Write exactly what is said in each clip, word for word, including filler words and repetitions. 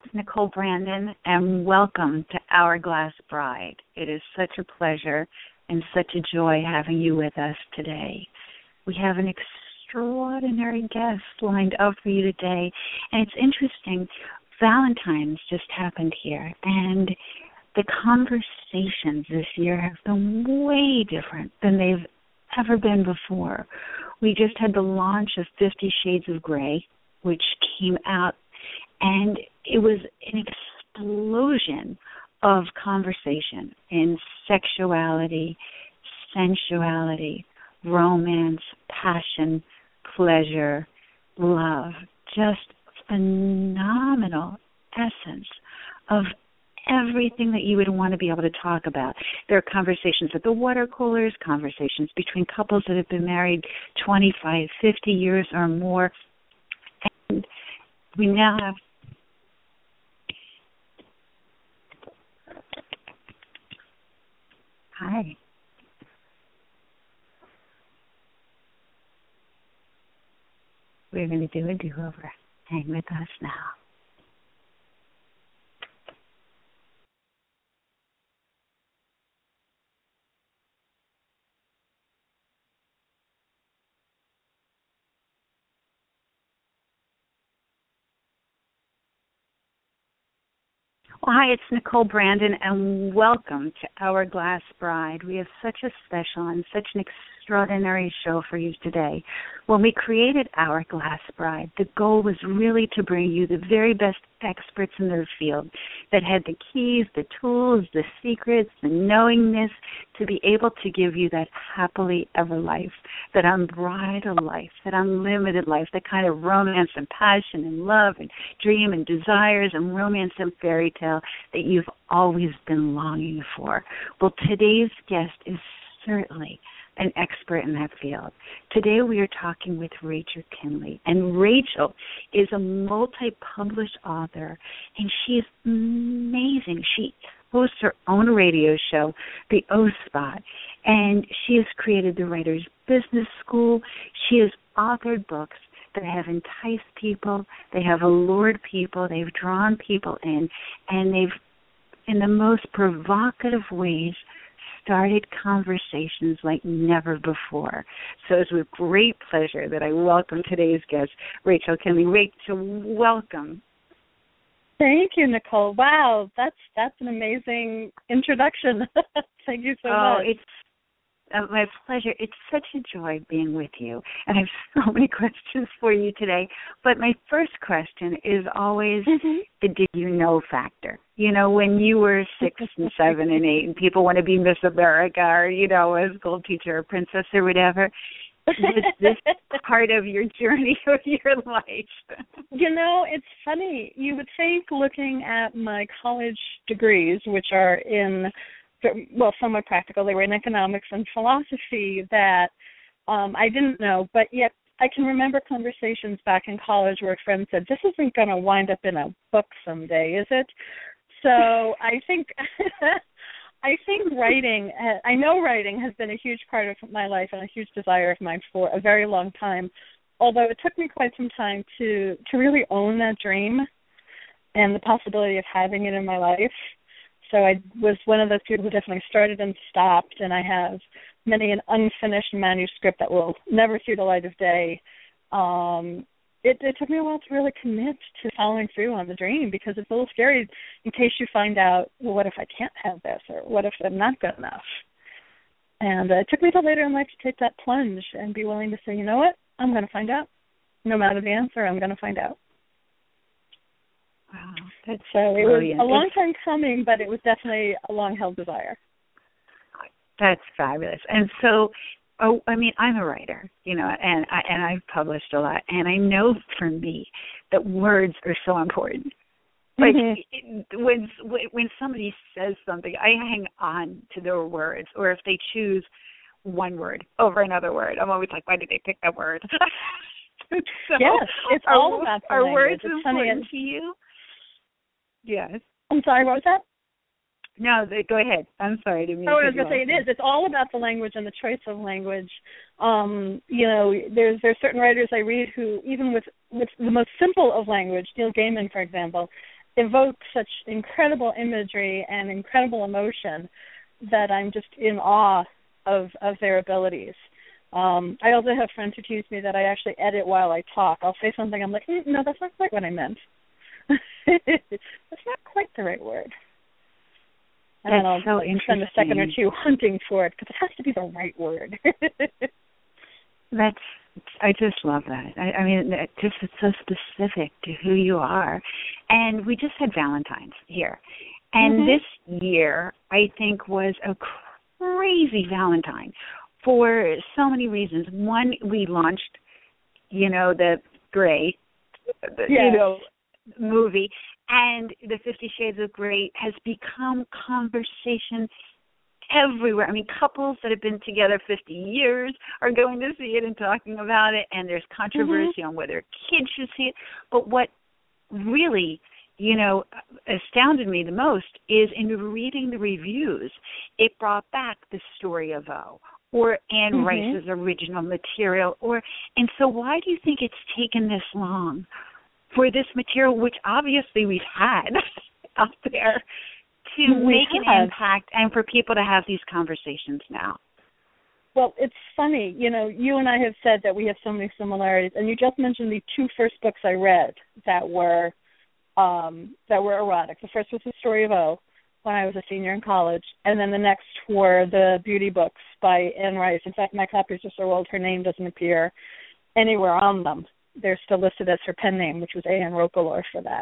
Nicole Brandon, and welcome to Hourglass Bride. It is such a pleasure and such a joy having you with us today. We have an extraordinary guest lined up for you today, and it's interesting. Valentine's just happened here, and the conversations this year have been way different than they've ever been before. We just had the launch of Fifty Shades of Grey, which came out, and it was an explosion of conversation in sexuality, sensuality, romance, passion, pleasure, love, just phenomenal essence of everything that you would want to be able to talk about. There are conversations at the water coolers, conversations between couples that have been married twenty-five, fifty years or more. And we now have Hi. We're going to do a do-over. Hang with us now. Well, hi, it's Nicole Brandon, and welcome to Hourglass Bride. We have such a special and such an extraordinary show for you today. When we created Hourglass Bride, the goal was really to bring you the very best experts in their field that had the keys, the tools, the secrets, the knowingness to be able to give you that happily ever life, that unbridled life, that unlimited life, that kind of romance and passion and love and dream and desires and romance and fairy tale that you've always been longing for. Well, today's guest is certainly an expert in that field. Today we are talking with Rachel Kinley, and Rachel is a multi-published author, and she is amazing. She hosts her own radio show, The O-Spot, and she has created the Writer's Business School. She has authored books that have enticed people, they have allured people, they've drawn people in, and they've, in the most provocative ways, started conversations like never before. So it's with great pleasure that I welcome today's guest, Rachel Kinley. Rachel, welcome. Thank you, Nicole. Wow, that's that's an amazing introduction. Thank you so oh, much. It's Uh, my pleasure. It's such a joy being with you. And I have so many questions for you today. But my first question is always mm-hmm. the did you know factor. You know, when you were six and seven and eight and people want to be Miss America or, you know, a school teacher or princess or whatever, was this part of your journey or your life? You know, it's funny. You would think looking at my college degrees, which are in well, somewhat practical. They were in economics and philosophy that um, I didn't know, but yet I can remember conversations back in college where a friend said, this isn't going to wind up in a book someday, is it? So I think I think writing, I know writing has been a huge part of my life and a huge desire of mine for a very long time, although it took me quite some time to, to really own that dream and the possibility of having it in my life. So I was one of those people who definitely started and stopped, and I have many an unfinished manuscript that will never see the light of day. Um, it, it took me a while to really commit to following through on the dream because it's a little scary in case you find out, well, what if I can't have this, or what if I'm not good enough? And uh, it took me till later in life to take that plunge and be willing to say, you know what, I'm going to find out. No matter the answer, I'm going to find out. Wow, that's so it brilliant. was a long time coming, but it was definitely a long-held desire. That's fabulous. And so, oh, I mean, I'm a writer, you know, and I, and I've published a lot, and I know for me that words are so important. Like mm-hmm. it, when when somebody says something, I hang on to their words, or if they choose one word over another word, I'm always like, why did they pick that word? so yes, it's are, all about the are language. words it's important funny. to you? Yes. I'm sorry, what was that? No, they, go ahead. I'm sorry to Oh, I was going to say it is. It's all about the language and the choice of language. Um, you know, there's there's certain writers I read who, even with, with the most simple of language, Neil Gaiman, for example, evoke such incredible imagery and incredible emotion that I'm just in awe of, of their abilities. Um, I also have friends who tease me that I actually edit while I talk. I'll say something, I'm like, mm, no, that's not quite what I meant. That's not quite the right word. And that's then I'll so like, interesting. spend a second or two hunting for it because it has to be the right word. That's, I just love that. I, I mean, it just it's so specific to who you are. And we just had Valentine's here. And mm-hmm. this year, I think, was a crazy Valentine for so many reasons. One, we launched, you know, the Grey, the, yes. you know, movie. And the Fifty Shades of Grey has become conversation everywhere. I mean, couples that have been together fifty years are going to see it and talking about it, and there's controversy mm-hmm. on whether kids should see it. But what really, you know, astounded me the most is in reading the reviews, it brought back the story of O or Anne mm-hmm. Rice's original material. or And so why do you think it's taken this long for this material, which obviously we've had out there, to we make have. an impact and for people to have these conversations now? Well, it's funny. You know, you and I have said that we have so many similarities, and you just mentioned the two first books I read that were um, that were erotic. The first was The Story of O when I was a senior in college, and then the next were the beauty books by Anne Rice. In fact, my copies are so old, her name doesn't appear anywhere on them. They're still listed as her pen name, which was A N Roquelaure for that.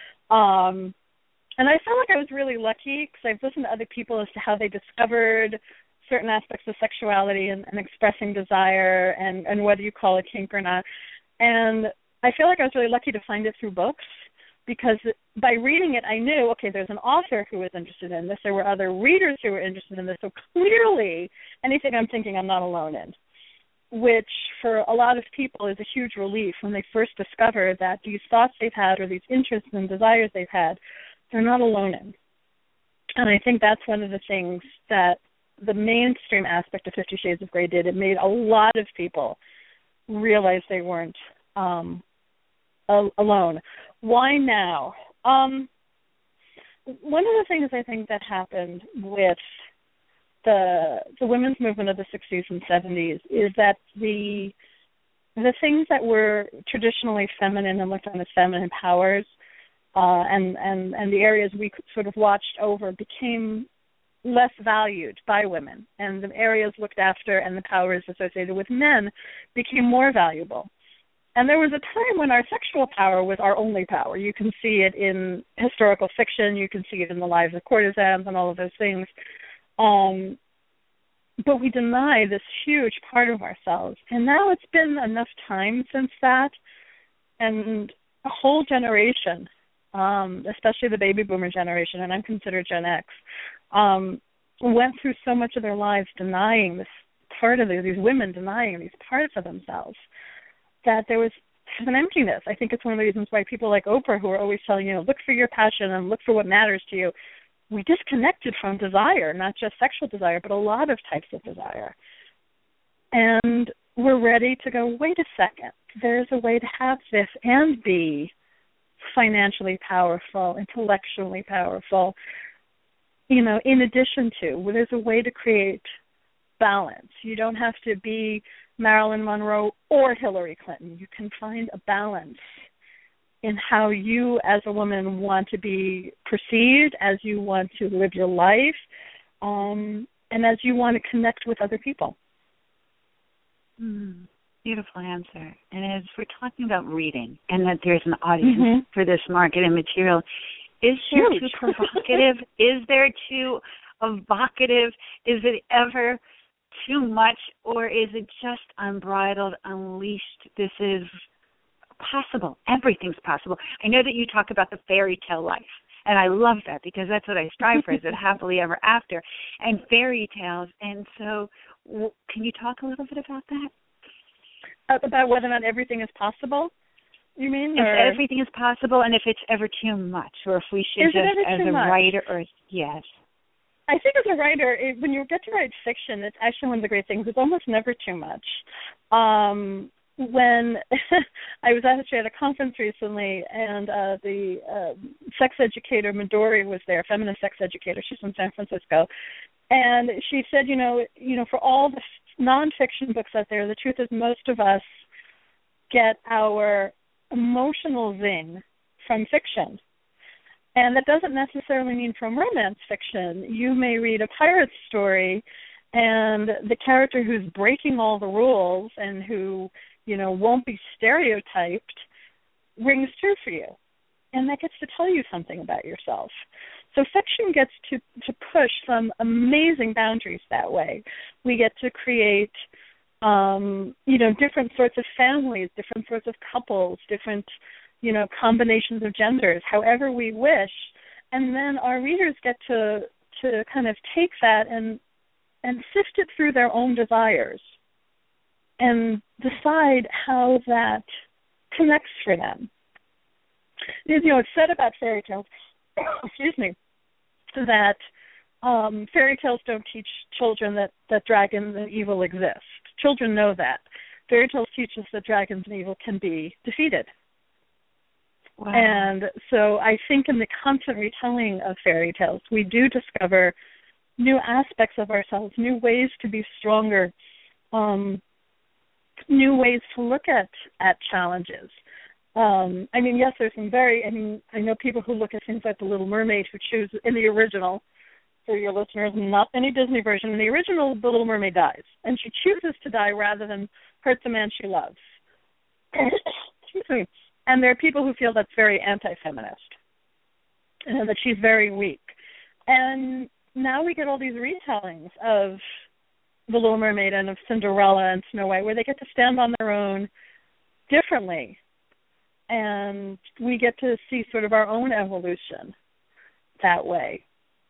Um, and I felt like I was really lucky because I've listened to other people as to how they discovered certain aspects of sexuality and, and expressing desire and, and whether you call it kink or not. And I feel like I was really lucky to find it through books because by reading it, I knew, okay, there's an author who was interested in this. There were other readers who were interested in this. So clearly, anything I'm thinking, I'm not alone in, which for a lot of people is a huge relief when they first discover that these thoughts they've had or these interests and desires they've had, they're not alone in. And I think that's one of the things that the mainstream aspect of Fifty Shades of Grey did. It made a lot of people realize they weren't um, a- alone. Why now? Um, one of the things I think that happened with the the women's movement of the sixties and seventies is that the the things that were traditionally feminine and looked on as feminine powers uh, and, and, and the areas we sort of watched over became less valued by women, and the areas looked after and the powers associated with men became more valuable. And there was a time when our sexual power was our only power. You can see it in historical fiction, you can see it in the lives of courtesans and all of those things. Um, but we deny this huge part of ourselves. And now it's been enough time since that, and a whole generation, um, especially the baby boomer generation, and I'm considered Gen X, um, went through so much of their lives denying this part of it, these women denying these parts of themselves, that there was an emptiness. I think it's one of the reasons why people like Oprah, who are always telling you, look for your passion and look for what matters to you, we disconnected from desire, not just sexual desire, but a lot of types of desire. And we're ready to go, wait a second, there's a way to have this and be financially powerful, intellectually powerful, you know, in addition to, well, there's a way to create balance. You don't have to be Marilyn Monroe or Hillary Clinton. You can find a balance in how you as a woman want to be perceived, as you want to live your life, um, and as you want to connect with other people. Mm, beautiful answer. And as we're talking about reading and that there's an audience mm-hmm. for this market and material, is there too provocative? Is there too evocative? Is it ever too much, or is it just unbridled, unleashed? This is possible. Everything's possible. I know that you talk about the fairy tale life, and I love that because that's what I strive for, is it happily ever after, and fairy tales. And so w- can you talk a little bit about that? Uh, about whether or not everything is possible, you mean? If or? everything is possible, and if it's ever too much, or if we should is just, as a much? writer, or yes. I think as a writer, it, when you get to write fiction, it's actually one of the great things. It's almost never too much. Um, when I was actually at a conference recently, and uh, the uh, sex educator Midori was there, feminist sex educator. She's from San Francisco, and she said, you know, you know, for all the nonfiction books out there, the truth is most of us get our emotional zing from fiction. And that doesn't necessarily mean from romance fiction. You may read a pirate story and the character who's breaking all the rules and who, you know, won't be stereotyped rings true for you. And that gets to tell you something about yourself. So fiction gets to, to push some amazing boundaries that way. We get to create, um, you know, different sorts of families, different sorts of couples, different, you know, combinations of genders, however we wish. And then our readers get to to kind of take that and and sift it through their own desires and decide how that connects for them. You know, it's said about fairy tales, excuse me, that um, fairy tales don't teach children that, that dragons and evil exist. Children know that. Fairy tales teach us that dragons and evil can be defeated. Wow. And so I think in the constant retelling of fairy tales, we do discover new aspects of ourselves, new ways to be stronger, um, new ways to look at, at challenges. Um, I mean, yes, there's some very, I mean, I know people who look at things like The Little Mermaid who choose, in the original, for your listeners, not any Disney version, in the original, The Little Mermaid dies. And she chooses to die rather than hurt the man she loves. Excuse me. And there are people who feel that's very anti-feminist, and that she's very weak. And now we get all these retellings of The Little Mermaid and of Cinderella and Snow White, where they get to stand on their own differently. And we get to see sort of our own evolution that way.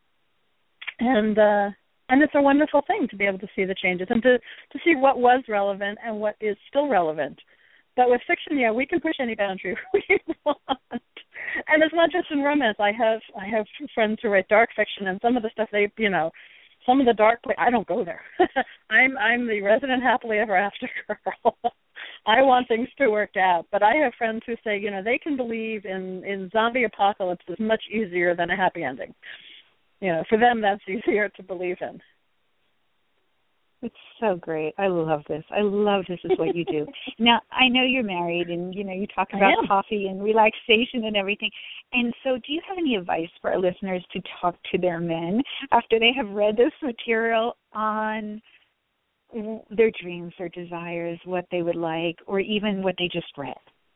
And uh, and it's a wonderful thing to be able to see the changes and to, to see what was relevant and what is still relevant. But with fiction, yeah, we can push any boundary we want. And it's not just in romance. I have I have friends who write dark fiction, and some of the stuff they, you know, some of the dark, I don't go there. I'm I'm the resident happily ever after girl. I want things to work out. But I have friends who say, you know, they can believe in, in zombie apocalypse is much easier than a happy ending. You know, for them, that's easier to believe in. It's so great. I love this. I love this is what you do. Now, I know you're married and, you know, you talk about coffee and relaxation and everything. And so do you have any advice for our listeners to talk to their men after they have read this material on their dreams, their desires, what they would like, or even what they just read?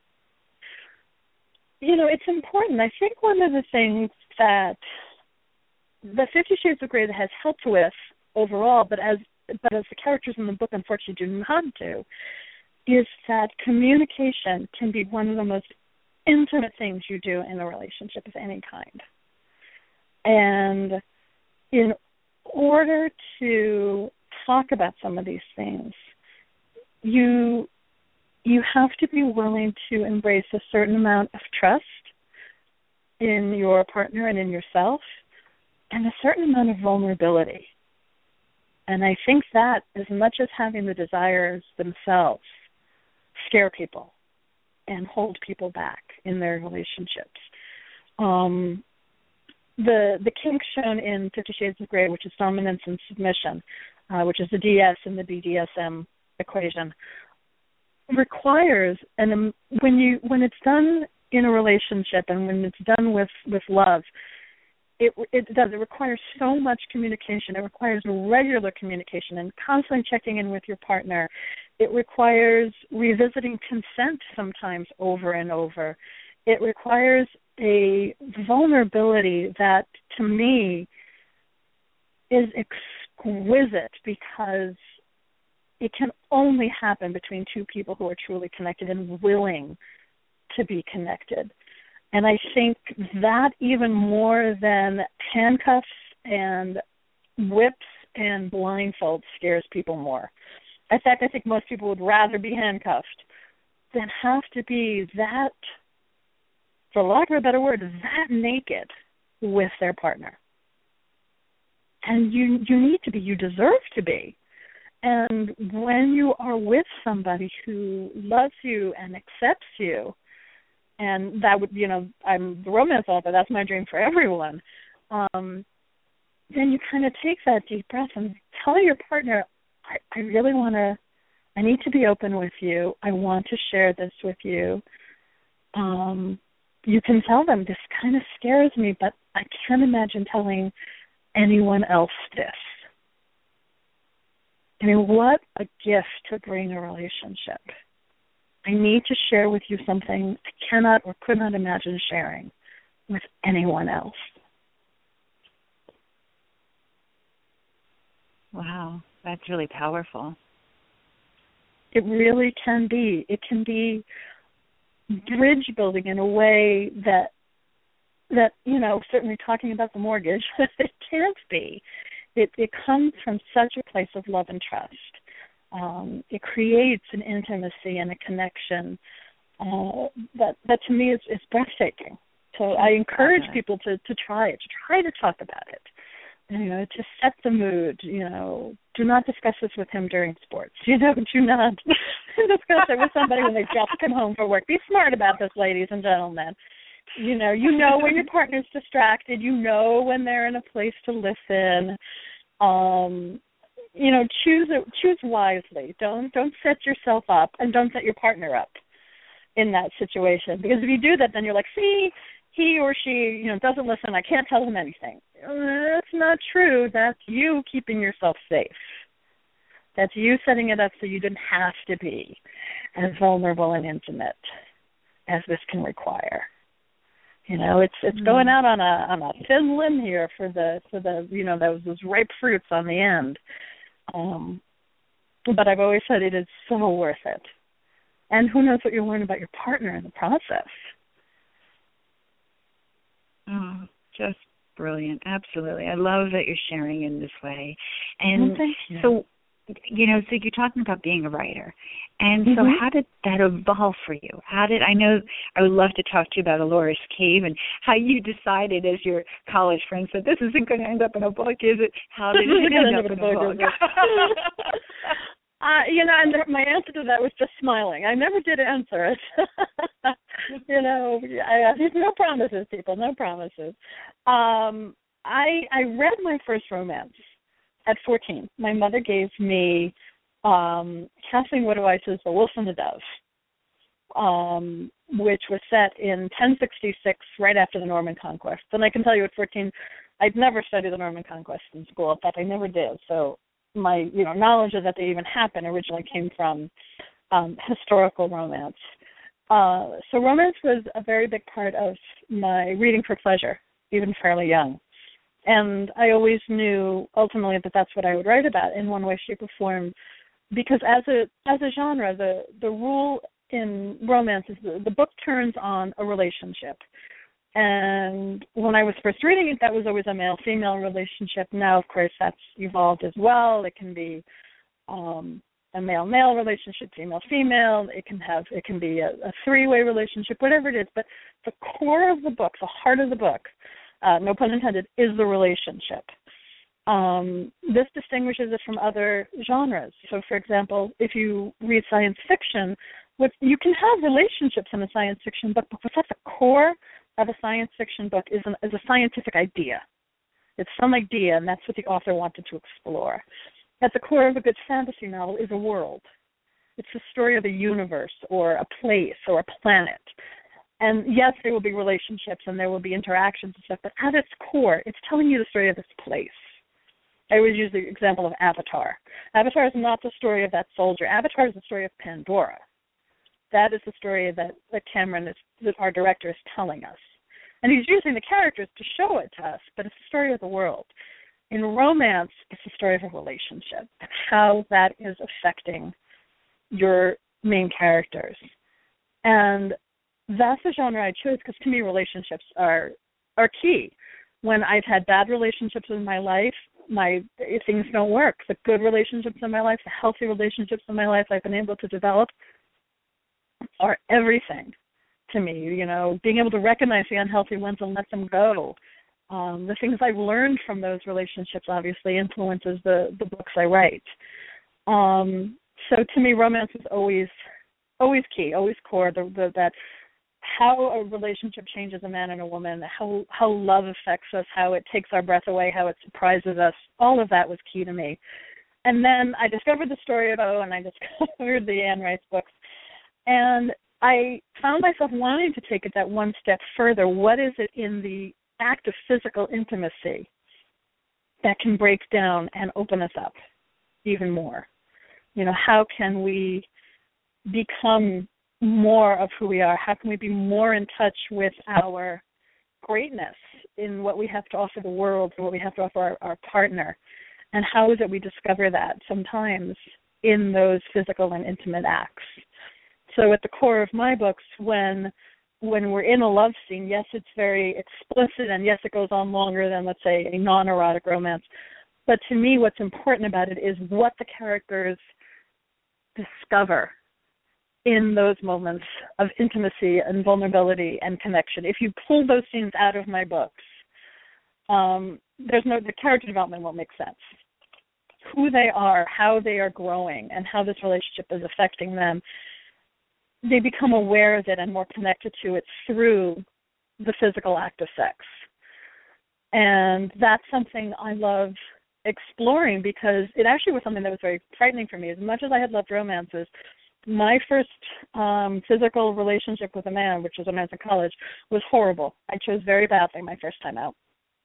You know, it's important. I think one of the things that the Fifty Shades of Grey has helped with overall, but as but as the characters in the book unfortunately do not do, is that communication can be one of the most intimate things you do in a relationship of any kind. And in order to talk about some of these things, you you have to be willing to embrace a certain amount of trust in your partner and in yourself, and a certain amount of vulnerability. And I think that, as much as having the desires themselves, scare people and hold people back in their relationships. Um, the the kink shown in Fifty Shades of Grey, which is dominance and submission, uh, which is the D S and the B D S M equation, requires, and um, when you when it's done in a relationship and when it's done with, with love, It it does. It requires so much communication. It requires regular communication and constantly checking in with your partner. It requires revisiting consent sometimes over and over. It requires a vulnerability that, to me, is exquisite because it can only happen between two people who are truly connected and willing to be connected. And I think that even more than handcuffs and whips and blindfolds scares people more. In fact, I think most people would rather be handcuffed than have to be that, for lack of a better word, that naked with their partner. And you you need to be, you deserve to be. And when you are with somebody who loves you and accepts you, and that would, you know, I'm the romance author, that's my dream for everyone, um, then you kind of take that deep breath and tell your partner, I, I really want to, I need to be open with you. I want to share this with you. Um, you can tell them, this kind of scares me, but I can't imagine telling anyone else this. I mean, what a gift to bring a relationship. I need to share with you something I cannot or could not imagine sharing with anyone else. Wow, that's really powerful. It really can be. It can be bridge building in a way that, that you know, certainly talking about the mortgage, it can't be. It, it comes from such a place of love and trust. Um, it creates an intimacy and a connection uh, that, that to me is, is breathtaking. So I encourage people to, to try it, to try to talk about it. You know, to set the mood, you know, do not discuss this with him during sports. You know, do not discuss it with somebody when they just come home from work. Be smart about this, ladies and gentlemen. You know, you know when your partner's distracted. You know when they're in a place to listen. Um, you know, choose choose wisely. Don't don't set yourself up, and don't set your partner up in that situation. Because if you do that, then you're like, see, he or she, you know, doesn't listen. I can't tell him anything. That's not true. That's you keeping yourself safe. That's you setting it up so you didn't have to be as vulnerable and intimate as this can require. You know, it's it's mm. going out on a on a thin limb here for the for the you know those those ripe fruits on the end. Um, but I've always said it is so worth it. And who knows what you'll learn about your partner in the process. Oh, just brilliant. Absolutely. I love that you're sharing in this way. And well, thank you. So, you know, so you're talking about being a writer. And mm-hmm. so how did that evolve for you? How did, I know, I would love to talk to you about Ellora's Cave and how you decided as your college friend said, this isn't going to end up in a book, is it? How did it end up in a book? Uh, you know, and my answer to that was just smiling. I never did answer it. you know, I, I, no promises, people, no promises. Um, I I read my first romance at fourteen. My mother gave me um, Kathleen Woodiwise's The Wolf and the Dove, um, which was set in ten sixty-six, right after the Norman Conquest. And I can tell you at fourteen, I'd never studied the Norman Conquest in school. In fact, I never did. So my, you know, knowledge of that they even happened originally came from um, historical romance. Uh, so romance was a very big part of my reading for pleasure, even fairly young. And I always knew ultimately that that's what I would write about in one way, shape, or form, because as a as a genre, the the rule in romance is the, the book turns on a relationship. And when I was first reading it, that was always a male-female relationship. Now, of course, that's evolved as well. It can be um, a male-male relationship, female-female. It can have, it can be a, a three-way relationship, whatever it is. But the core of the book, the heart of the book, uh, no pun intended, is the relationship. Um, this distinguishes it from other genres. So, for example, if you read science fiction, what you can have relationships in a science fiction book, but what's at the core of a science fiction book is, an, is a scientific idea. It's some idea, and that's what the author wanted to explore. At the core of a good fantasy novel is a world. It's the story of a universe or a place or a planet. And yes, there will be relationships and there will be interactions and stuff, but at its core, it's telling you the story of this place. I always use the example of Avatar. Avatar is not the story of that soldier. Avatar is the story of Pandora. That is the story that, that Cameron, is, that our director, is telling us. And he's using the characters to show it to us, but it's the story of the world. In romance, it's the story of a relationship and how that is affecting your main characters. And that's the genre I chose because, to me, relationships are are key. When I've had bad relationships in my life, my things don't work. The good relationships in my life, the healthy relationships in my life I've been able to develop are everything to me. You know, being able to recognize the unhealthy ones and let them go. Um, the things I've learned from those relationships obviously influences the, the books I write. Um, so to me, romance is always, always key, always core. The, the, that how a relationship changes a man and a woman, how how love affects us, how it takes our breath away, how it surprises us. All of that was key to me. And then I discovered the story of O, and I discovered the Anne Rice books, and I found myself wanting to take it that one step further. What is it in the act of physical intimacy that can break down and open us up even more? You know, how can we become more of who we are? How can we be more in touch with our greatness in what we have to offer the world and what we have to offer our, our partner? And how is it we discover that sometimes in those physical and intimate acts? So at the core of my books, when when we're in a love scene, yes, it's very explicit, and yes, it goes on longer than, let's say, a non-erotic romance. But to me, what's important about it is what the characters discover in those moments of intimacy and vulnerability and connection. If you pull those scenes out of my books, um, there's no the character development won't make sense. Who they are, how they are growing, and how this relationship is affecting them, they become aware of it and more connected to it through the physical act of sex. And that's something I love exploring because it actually was something that was very frightening for me. As much as I had loved romances, my first um, physical relationship with a man, which was when I was in college, was horrible. I chose very badly my first time out.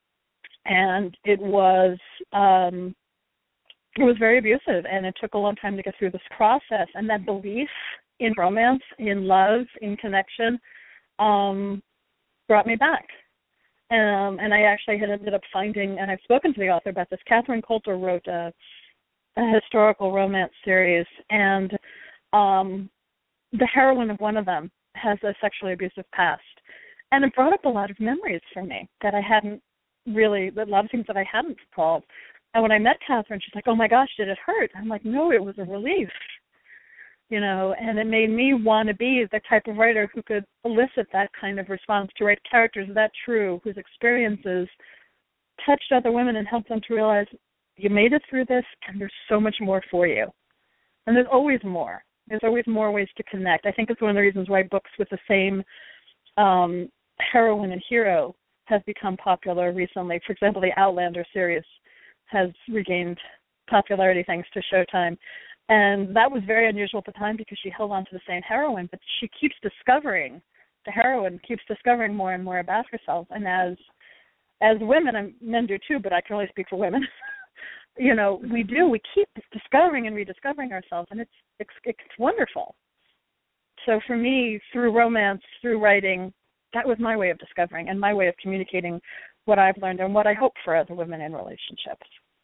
And it was um, it was very abusive, and it took a long time to get through this process. And that belief in romance, in love, in connection, um, brought me back. Um, and I actually had ended up finding, and I've spoken to the author about this, Catherine Coulter wrote a, a historical romance series, and um, the heroine of one of them has a sexually abusive past. And it brought up a lot of memories for me that I hadn't really, a lot of things that I hadn't recalled. And when I met Catherine, she's like, oh my gosh, did it hurt? I'm like, no, it was a relief. You know, and it made me want to be the type of writer who could elicit that kind of response, to write characters that true, whose experiences touched other women and helped them to realize you made it through this and there's so much more for you. And there's always more. There's always more ways to connect. I think it's one of the reasons why books with the same um, heroine and hero have become popular recently. For example, the Outlander series has regained popularity thanks to Showtime. And that was very unusual at the time because she held on to the same heroine, but she keeps discovering, the heroine keeps discovering more and more about herself. And as as women, and men do too, but I can only speak for women, you know, we do, we keep discovering and rediscovering ourselves, and it's, it's it's wonderful. So for me, through romance, through writing, that was my way of discovering and my way of communicating what I've learned and what I hope for other women in relationships.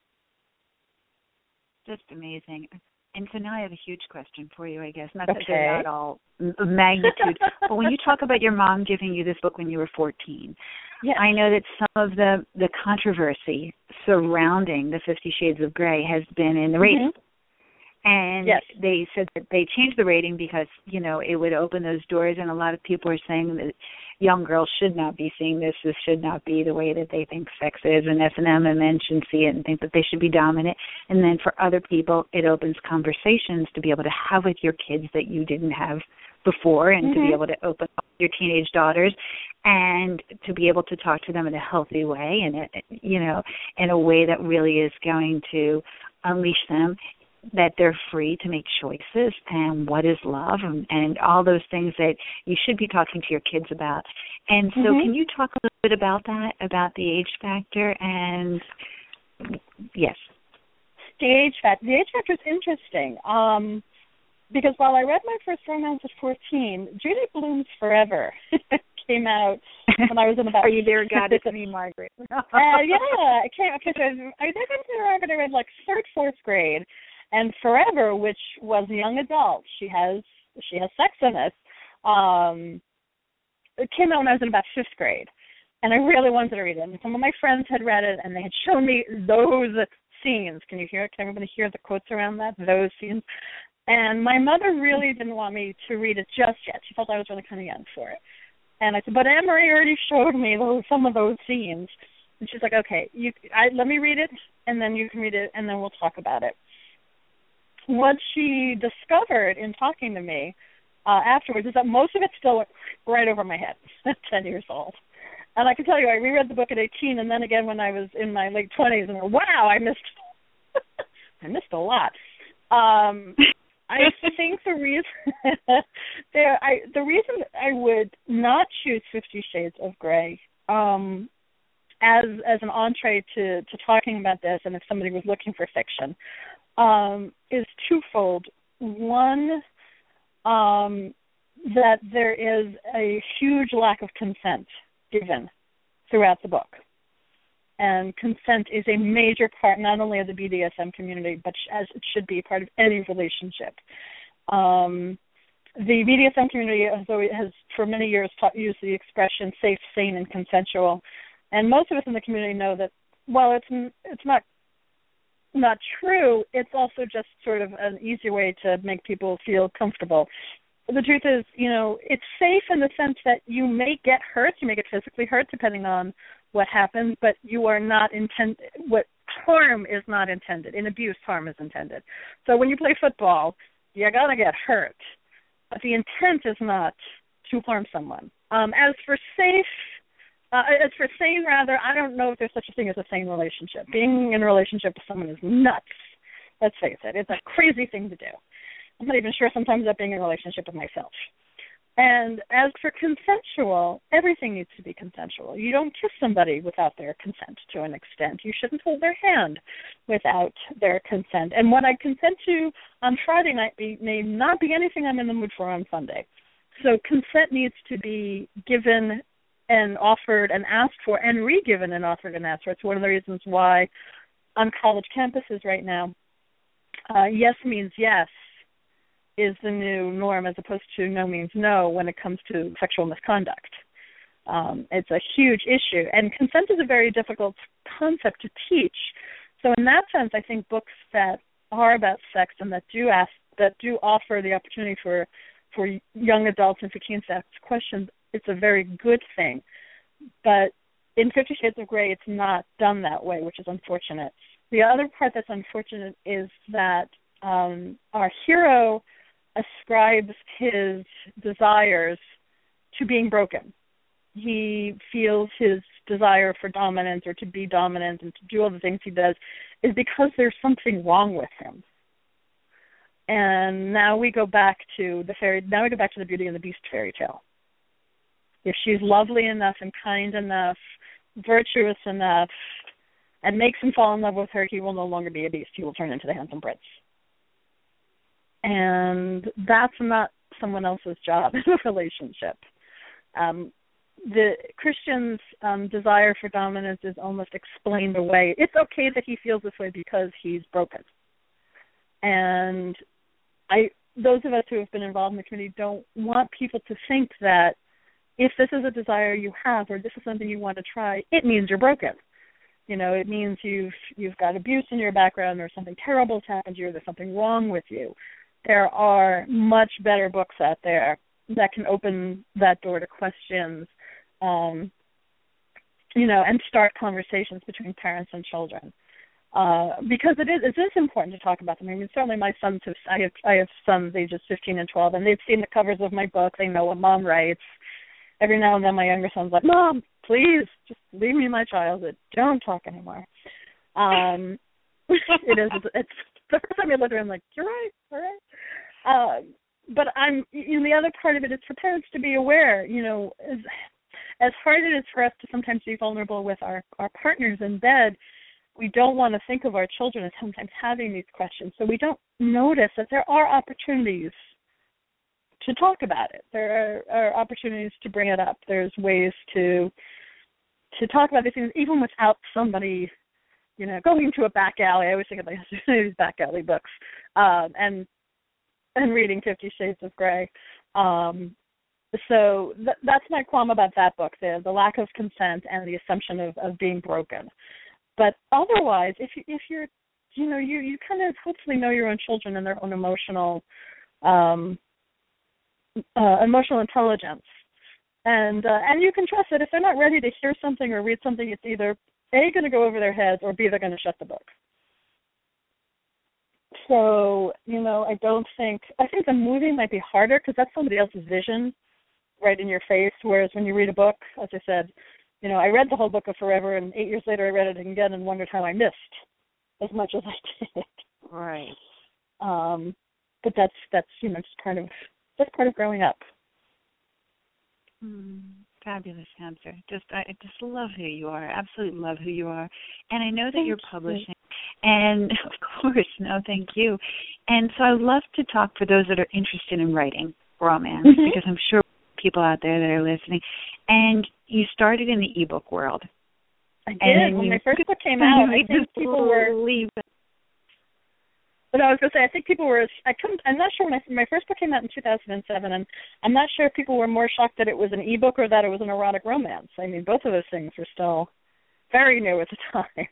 Just amazing. And so now I have a huge question for you, I guess. Not that okay. they're not all magnitude, but when you talk about your mom giving you this book when you were fourteen, yes. I know that some of the, the controversy surrounding the Fifty Shades of Grey has been in the rating. Mm-hmm. And yes. they said that they changed the rating because, you know, it would open those doors, and a lot of people are saying that young girls should not be seeing this. This should not be the way that they think sex is, and S and M and men shouldn't see it and think that they should be dominant. And then for other people, it opens conversations to be able to have with your kids that you didn't have before, and mm-hmm. to be able to open up your teenage daughters and to be able to talk to them in a healthy way, and, you know, in a way that really is going to unleash them, that they're free to make choices, and what is love, and, and all those things that you should be talking to your kids about. And so mm-hmm. can you talk a little bit about that, about the age factor? And yes. The age factor. The age factor is interesting um, because while I read my first romance at fourteen, Judy Blume's Forever came out when I was in about... Are you there, God? It's me, Margaret. uh, yeah, it came out because I, I think I read like third, fourth grade. And Forever, which was a young adult, she has she has sex in it. Um, it came out when I was in about fifth grade, and I really wanted to read it. And some of my friends had read it, and they had shown me those scenes. Can you hear? Can everybody hear the quotes around that? Those scenes. And my mother really didn't want me to read it just yet. She felt I was really kind of young for it. And I said, but Anne-Marie already showed me those, some of those scenes. And she's like, okay, you, I, let me read it, and then you can read it, and then we'll talk about it. what she discovered in talking to me uh, afterwards is that most of it still went right over my head at ten years old. And I can tell you, I reread the book at eighteen, and then again when I was in my late twenties, and wow, I missed, I missed a lot. Um, I think the reason there, I the reason I would not choose Fifty Shades of Grey um, as as an entree to to talking about this, and if somebody was looking for fiction, um, is twofold. One, um, that there is a huge lack of consent given throughout the book. And consent is a major part not only of the B D S M community, but as it should be part of any relationship. Um, the B D S M community has, always, has for many years taught, used the expression safe, sane, and consensual. And most of us in the community know that, well, it's it's not not true. It's also just sort of an easier way to make people feel comfortable. The truth is, you know, it's safe in the sense that you may get hurt, you may get physically hurt depending on what happens, but you are not intended, what harm is not intended. In abuse, harm is intended. So when you play football, you're going to get hurt, but the intent is not to harm someone. Um, as for safe, uh, as for sane, rather, I don't know if there's such a thing as a sane relationship. Being in a relationship with someone is nuts. Let's face it. It's a crazy thing to do. I'm not even sure sometimes about being in a relationship with myself. And as for consensual, everything needs to be consensual. You don't kiss somebody without their consent to an extent. You shouldn't hold their hand without their consent. And what I consent to on Friday night may, may not be anything I'm in the mood for on Sunday. So consent needs to be given and offered and asked for and re-given and offered and asked for. It's one of the reasons why on college campuses right now, uh, yes means yes is the new norm as opposed to no means no when it comes to sexual misconduct. Um, it's a huge issue. And consent is a very difficult concept to teach. So in that sense, I think books that are about sex and that do ask, that do offer the opportunity for, for young adults and for teens to ask questions, it's a very good thing. But in Fifty Shades of Grey, it's not done that way, which is unfortunate. The other part that's unfortunate is that um, our hero ascribes his desires to being broken. He feels his desire for dominance or to be dominant and to do all the things he does is because there's something wrong with him. And now we go back to the fairy. Now we go back to the Beauty and the Beast fairy tale. If she's lovely enough and kind enough, virtuous enough, and makes him fall in love with her, he will no longer be a beast. He will turn into the handsome prince. And that's not someone else's job in a relationship. Um, the Christian's um, desire for dominance is almost explained away. It's okay that he feels this way because he's broken. And I, those of us who have been involved in the community don't want people to think that if this is a desire you have or this is something you want to try, it means you're broken. You know, it means you've you've got abuse in your background or something terrible has happened to you or there's something wrong with you. There are much better books out there that can open that door to questions, um, you know, and start conversations between parents and children. Uh, because it is it is important to talk about them. I mean, certainly my sons have I have I have sons ages fifteen and twelve, and they've seen the covers of my book. They know what Mom writes. Every now and then, my younger son's like, "Mom, please, just leave me my childhood. Don't talk anymore." Um, it is. It's the first time you look at him, I'm like, "You're right, all right." Uh, but I'm. You know, the other part of it is for parents to be aware. You know, as, as hard it is for us to sometimes be vulnerable with our our partners in bed, we don't want to think of our children as sometimes having these questions. So we don't notice that there are opportunities to talk about it. There are, are opportunities to bring it up. There's ways to to talk about these things even without somebody, you know, going to a back alley. I always think of like these back alley books um, and and reading Fifty Shades of Grey. Um, so th- that's my qualm about that book, the, the lack of consent and the assumption of, of being broken. But otherwise, if you, if you're, you know, you, you kind of hopefully know your own children and their own emotional um, uh, emotional intelligence, and uh, and you can trust that if they're not ready to hear something or read something, it's either A, going to go over their heads, or B, they're going to shut the book. So, you know, I don't think, I think the movie might be harder because that's somebody else's vision right in your face, whereas when you read a book, as I said, you know, I read the whole book of Forever, and eight years later I read it again and wondered how I missed as much as I did. Right. Um, but that's, that's, you know, just part of, that's part of growing up. Mm, fabulous answer. Just, I just love who you are. Absolutely love who you are. And I know that Thank you're you. publishing. And of course, no, thank you. And so I would love to talk for those that are interested in writing romance, Mm-hmm. because I'm sure people out there that are listening. And you started in the ebook world. I did. And when you, my first book came out, I think people were. Leave. But I was going to say, I think people were. I couldn't. I'm not sure. My my first book came out in two thousand seven, and I'm not sure if people were more shocked that it was an ebook or that it was an erotic romance. I mean, both of those things were still very new at the time.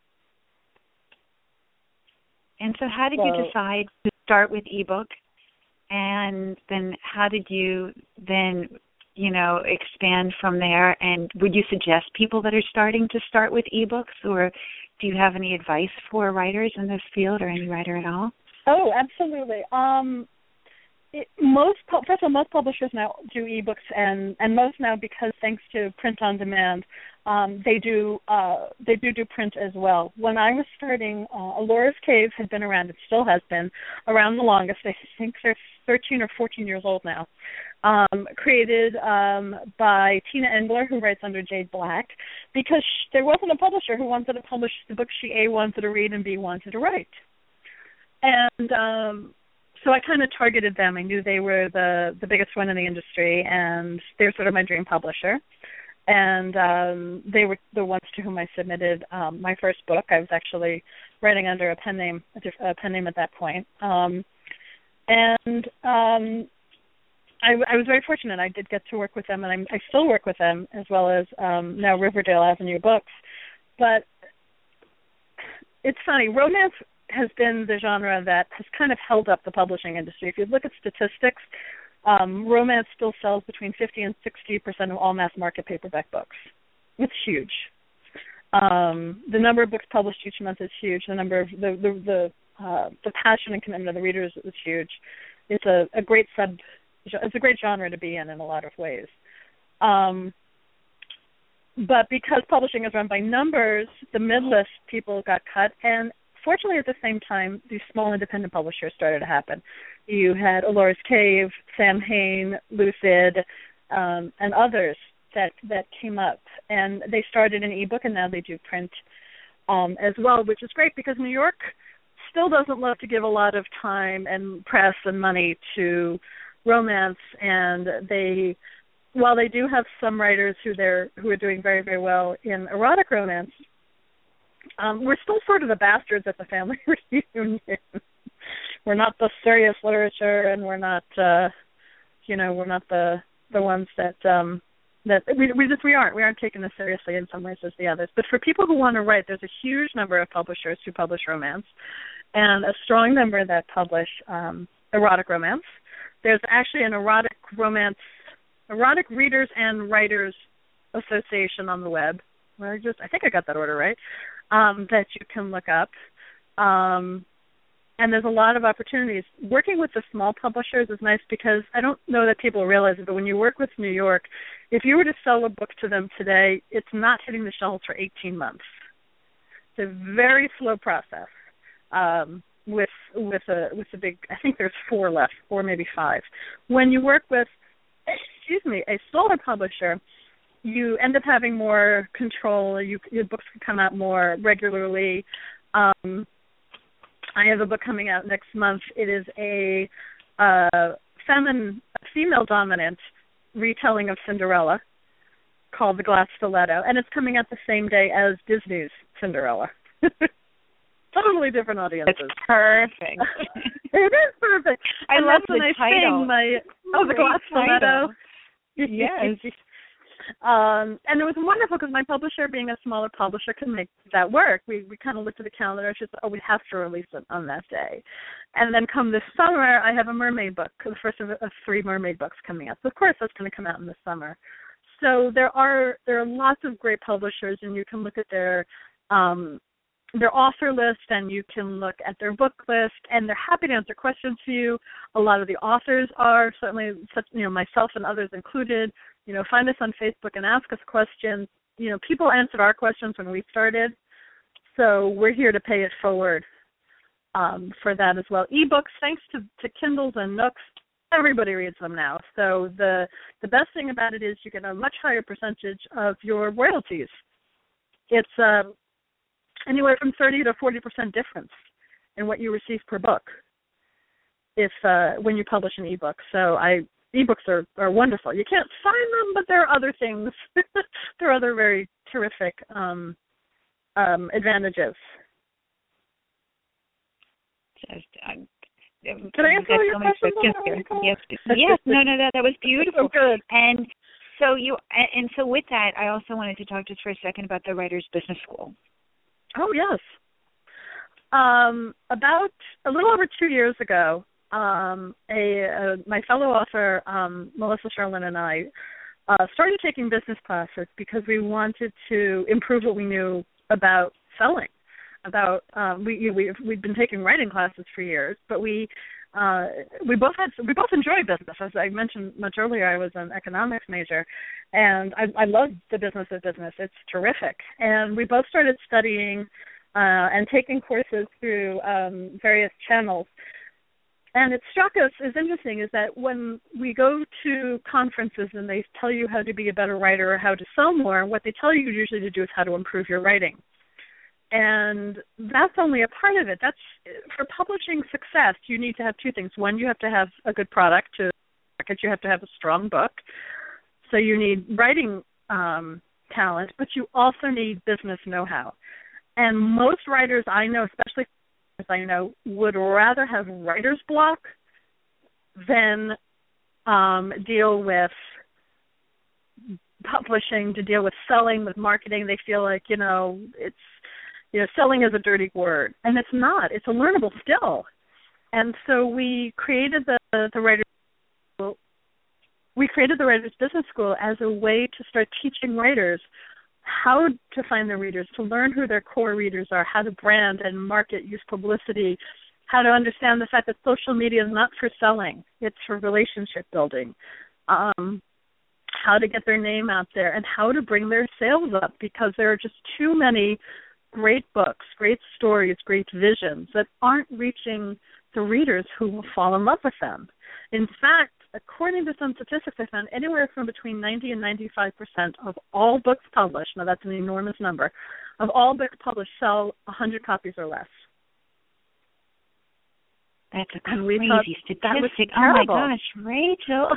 And so, how did so, you decide to start with ebook? And then how did you then, you know, expand from there? And would you suggest people that are starting to start with ebooks, or do you have any advice for writers in this field, or any writer at all? Oh, absolutely. Um, it, most first of all, most publishers now do ebooks, and, and most now, because thanks to print on demand, um, they do uh, they do do print as well. When I was starting, uh, Alora's Cave had been around; it still has been around the longest. I think they're thirteen or fourteen years old now. Um, created um, by Tina Engler, who writes under Jade Black, because she, there wasn't a publisher who wanted to publish the books she A wanted to read and B wanted to write, and um, so I kind of targeted them. I knew they were the, the biggest one in the industry, and they're sort of my dream publisher. And um, they were the ones to whom I submitted um, my first book. I was actually writing under a pen name, a, diff- a pen name at that point. Um, and um, I, I was very fortunate. I did get to work with them, and I'm, I still work with them, as well as um, now Riverdale Avenue Books. But it's funny, romance has been the genre that has kind of held up the publishing industry. If you look at statistics, um, romance still sells between fifty and sixty percent of all mass market paperback books. It's huge. Um, the number of books published each month is huge. The number of the the the, uh, the passion and commitment of the readers is huge. It's a, a great sub. It's a great genre to be in in a lot of ways. Um, but because publishing is run by numbers, the mid-list people got cut, and fortunately, at the same time, these small independent publishers started to happen. You had Alora's Cave, Sam Hain, Lucid, um, and others that, that came up. And they started in ebook, and now they do print um, as well, which is great because New York still doesn't love to give a lot of time and press and money to romance. And they, while they do have some writers who they're who are doing very, very well in erotic romance, Um, we're still sort of the bastards at the family reunion. We're not the serious literature, and we're not, uh, you know, we're not the the ones that um, that we we just we aren't we aren't taken as seriously in some ways as the others. But for people who want to write, there's a huge number of publishers who publish romance, and a strong number that publish um, erotic romance. There's actually an erotic romance, erotic readers and writers association on the web. Well, I just I think I got that order right. Um, that you can look up. Um, and there's a lot of opportunities. Working with the small publishers is nice because I don't know that people realize it, but when you work with New York, if you were to sell a book to them today, it's not hitting the shelves for eighteen months. It's a very slow process um, with with a with a big, I think there's four left, four maybe five. When you work with, excuse me, a smaller publisher, you end up having more control. You, your books can come out more regularly. Um, I have a book coming out next month. It is a uh, feminine, female-dominant retelling of Cinderella called The Glass Stiletto, and it's coming out the same day as Disney's Cinderella. Totally different audiences. It's perfect. It is perfect. I and love that's the when I title. sing my oh, The Glass Stiletto. Yes. Um, and it was wonderful because my publisher, being a smaller publisher, could make that work. We we kind of looked at the calendar and she said, oh, we have to release it on that day. And then come this summer, I have a mermaid book, the first of, of three mermaid books coming out. So, of course, that's going to come out in the summer. So there are there are lots of great publishers, and you can look at their um, their author list, and you can look at their book list, and they're happy to answer questions for you. A lot of the authors are, certainly, such, you know, myself and others included. You know, find us on Facebook and ask us questions. You know, people answered our questions when we started, so we're here to pay it forward um, for that as well. E-books, thanks to, to Kindles and Nooks, everybody reads them now. So the the best thing about it is you get a much higher percentage of your royalties. It's um, anywhere from thirty to forty percent difference in what you receive per book if uh, when you publish an ebook. So I ebooks are, are wonderful. You can't find them, but there are other things. There are other very terrific um, um, advantages. Just, um, Did I answer all your questions? Yes, yes. No, no, that that was beautiful. Oh, good. And so you, and so with that, I also wanted to talk just for a second about the Writers Business School. Oh yes. Um, about a little over two years ago, um, a, a my fellow author um, Melissa Sherlin and I uh, started taking business classes because we wanted to improve what we knew about selling. About um, we we we've been taking writing classes for years, but we uh, we both had we both enjoy business. As I mentioned much earlier, I was an economics major, and I, I love the business of business. It's terrific, and we both started studying uh, and taking courses through um, various channels. And it struck us as interesting is that when we go to conferences and they tell you how to be a better writer or how to sell more, what they tell you usually to do is how to improve your writing. And that's only a part of it. That's for publishing success, you need to have two things. One, you have to have a good product to market. You have to have a strong book. So you need writing um, talent, but you also need business know-how. And most writers I know, especially as I know, would rather have writer's block than um, deal with publishing, to deal with selling, with marketing. They feel like, you know, it's, you know, selling is a dirty word, and it's not. It's a learnable skill. And so we created the the Writers School. We created the Writers Business School as a way to start teaching writers how to find their readers, to learn who their core readers are, how to brand and market, use publicity, how to understand the fact that social media is not for selling; it's for relationship building. Um, how to get their name out there, and how to bring their sales up, because there are just too many great books, great stories, great visions that aren't reaching the readers who will fall in love with them. In fact, according to some statistics I found, anywhere from between ninety and ninety-five percent of all books published, now that's an enormous number, of all books published sell one hundred copies or less. That's a crazy statistic. Oh my gosh, Rachel.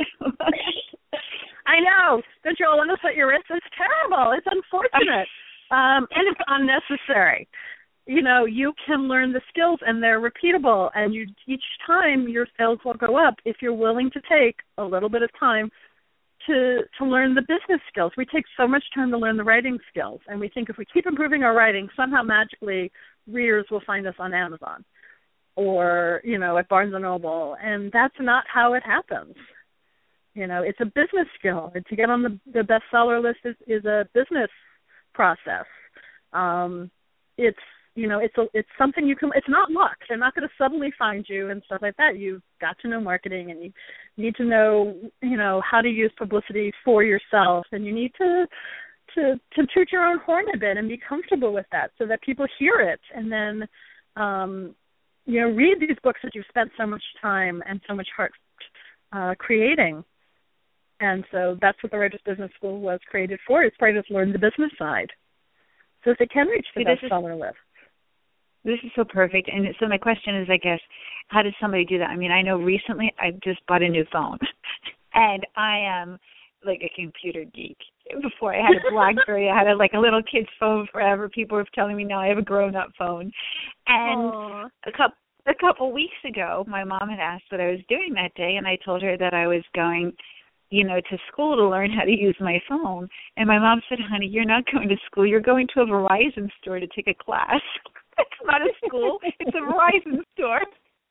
I know. Don't you all want to put your wrist? It's terrible. It's unfortunate. Um, and it's unnecessary. You know, you can learn the skills, and they're repeatable, and you each time your sales will go up if you're willing to take a little bit of time to to learn the business skills. We take so much time to learn the writing skills, and we think if we keep improving our writing, somehow magically readers will find us on Amazon or, you know, at Barnes and Noble, and that's not how it happens. You know, it's a business skill. And to get on the, the bestseller list is, is a business process. Um, it's you know it's a, it's something you can. It's not luck. They're not going to suddenly find you and stuff like that. You've got to know marketing, and you need to know you know how to use publicity for yourself, and you need to to to toot your own horn a bit and be comfortable with that, so that people hear it, and then um, you know read these books that you've spent so much time and so much heart uh, creating. And so that's what the Writers Business School was created for. It's writers learn the business side, so that they can reach the bestseller list. This is so perfect. And so my question is, I guess, how does somebody do that? I mean, I know recently I just bought a new phone, and I am like a computer geek. Before I had a BlackBerry, I had a, like a little kid's phone forever. People were telling me now I have a grown-up phone. And Aww. a couple a couple weeks ago, my mom had asked what I was doing that day, and I told her that I was going you know, to school to learn how to use my phone. And my mom said, honey, you're not going to school. You're going to a Verizon store to take a class. It's not a school. It's a Verizon store.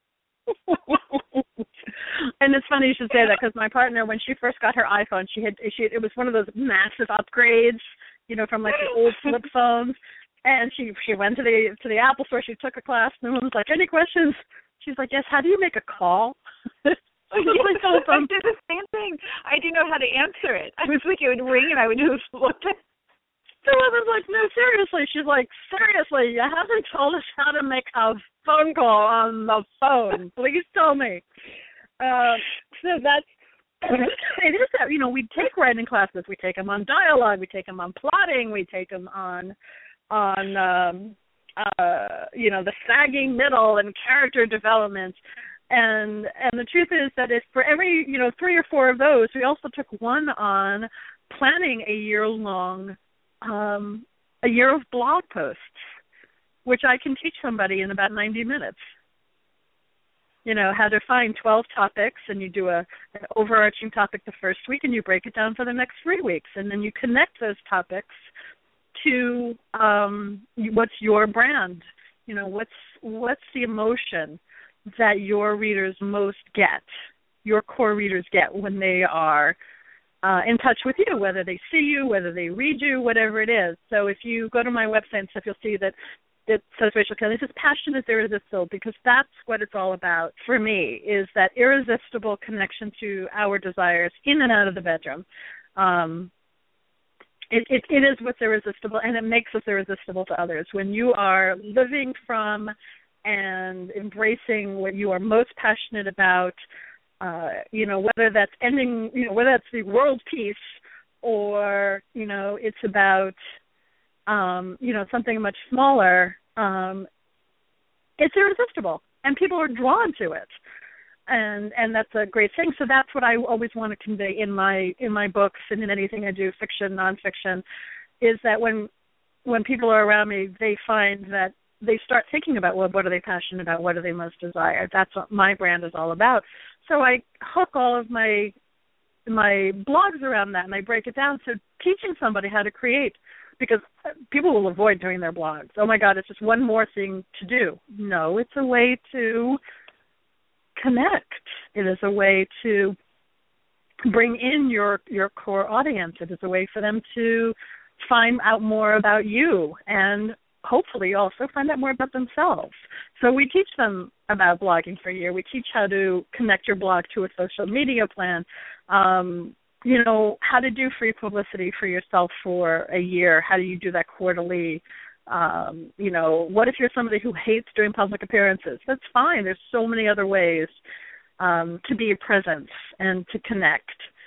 And it's funny you should say that, because my partner, when she first got her iPhone, she had she it was one of those massive upgrades, you know, from like the old flip phones. And she she went to the to the Apple store. She took a class. And the woman was like, "Any questions?" She's like, "Yes. How do you make a call?" I did the same thing. I didn't know how to answer it. I was like, it would ring, and I would just look at. The woman's like, "No, seriously." She's like, "Seriously, you haven't told us how to make a phone call on the phone. Please tell me." Uh, so that's it is that, you know, we take writing classes. We take them on dialogue. We take them on plotting. We take them on on um, uh, you know, the sagging middle and character development. And and the truth is that if for every, you know, three or four of those, we also took one on planning a year-long, um, a year of blog posts, which I can teach somebody in about ninety minutes. You know, how to find twelve topics, and you do a an overarching topic the first week, and you break it down for the next three weeks, and then you connect those topics to um, what's your brand. You know, what's what's the emotion that your readers most get, your core readers get when they are uh, in touch with you, whether they see you, whether they read you, whatever it is. So if you go to my website and stuff, you'll see that it says Rachel Kelly. This is passion is irresistible, because that's what it's all about for me, is that irresistible connection to our desires in and out of the bedroom. Um, it, it, it is what's irresistible, and it makes us irresistible to others. When you are living from and embracing what you are most passionate about, uh, you know, whether that's ending, you know, whether that's the world peace, or, you know, it's about, um, you know, something much smaller, um, it's irresistible, and people are drawn to it. And and that's a great thing. So that's what I always want to convey in my in my books and in anything I do, fiction, nonfiction, is that when when people are around me, they find that they start thinking about, well, what are they passionate about? What do they most desire? That's what my brand is all about. So I hook all of my my blogs around that, and I break it down. So teaching somebody how to create, because people will avoid doing their blogs. Oh, my God, it's just one more thing to do. No, it's a way to connect. It is a way to bring in your, your core audience. It is a way for them to find out more about you, and hopefully also find out more about themselves. So we teach them about blogging for a year. We teach how to connect your blog to a social media plan, um, you know, how to do free publicity for yourself for a year. How do you do that quarterly? Um, you know, what if you're somebody who hates doing public appearances? That's fine. There's so many other ways um, to be a presence and to connect.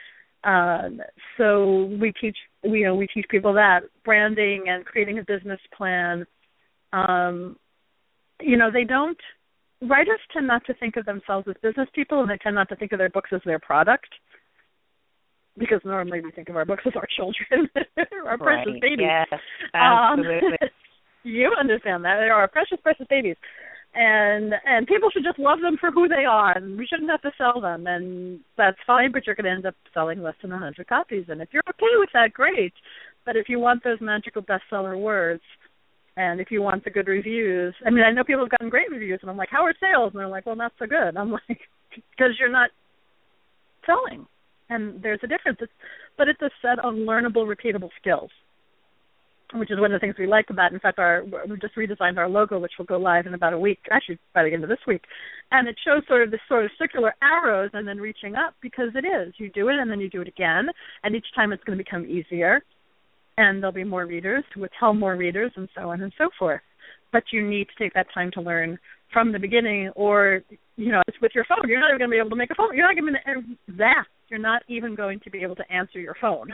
Uh, so we teach, you know, we teach people that branding and creating a business plan. Um, you know, they don't. Writers tend not to think of themselves as business people, and they tend not to think of their books as their product, because normally we think of our books as our children, our right. precious babies. Yes, absolutely. Um, you understand that. They are our precious, precious babies. And and people should just love them for who they are, and we shouldn't have to sell them, and that's fine, but you're going to end up selling less than one hundred copies. And if you're okay with that, great. But if you want those magical bestseller words, and if you want the good reviews, I mean, I know people have gotten great reviews, and I'm like, how are sales? And they're like, well, not so good. I'm like, because you're not selling. And there's a difference. It's, but it's a set of learnable, repeatable skills, which is one of the things we like about it. In fact, our, we just redesigned our logo, which will go live in about a week, actually by the end of this week. And it shows sort of this sort of circular arrows and then reaching up, because it is. You do it, and then you do it again, and each time it's going to become easier, and there'll be more readers who will tell more readers, and so on and so forth. But you need to take that time to learn from the beginning, or, you know, it's with your phone. You're not even going to be able to make a phone. You're not going to that. You're not even going to be able to answer your phone.